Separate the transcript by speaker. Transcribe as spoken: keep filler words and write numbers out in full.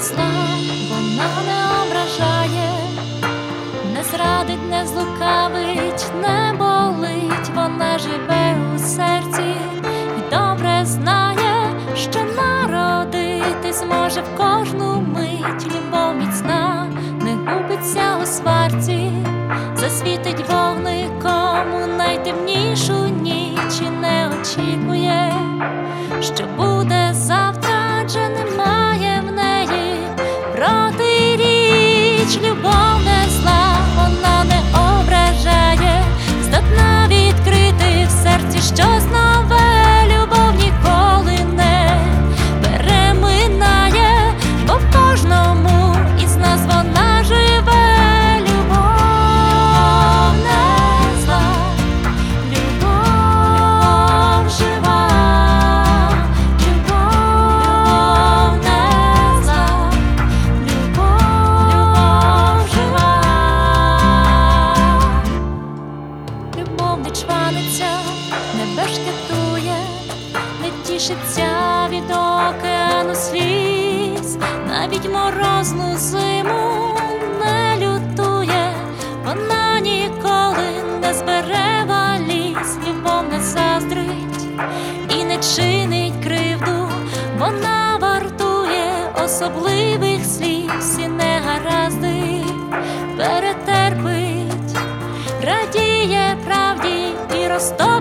Speaker 1: зла, вона не ображає, не зрадить, не злукавить, не болить. Вона живе у серці і добре знає, що народити зможе в кожну мить. Любов міцна не губиться у сварці, засвітить вогником у найтемнішу ніч і не очікує, що буде завтра, адже немає в неї протиріч. Любов не зла, вона не ображає, здатна відкрити в серці щось нове. Любов ніколи не переминає, бо в кожному із нас вона живе. Не чваниться, не бешкетує, не тішиться від океану сліз, навіть морозну зиму не лютує, вона ніколи не збере валіз. Любов не заздрить і не чинить кривду, вона вартує особливих слів, всі негаразди перетерпить, радіє правді і росту.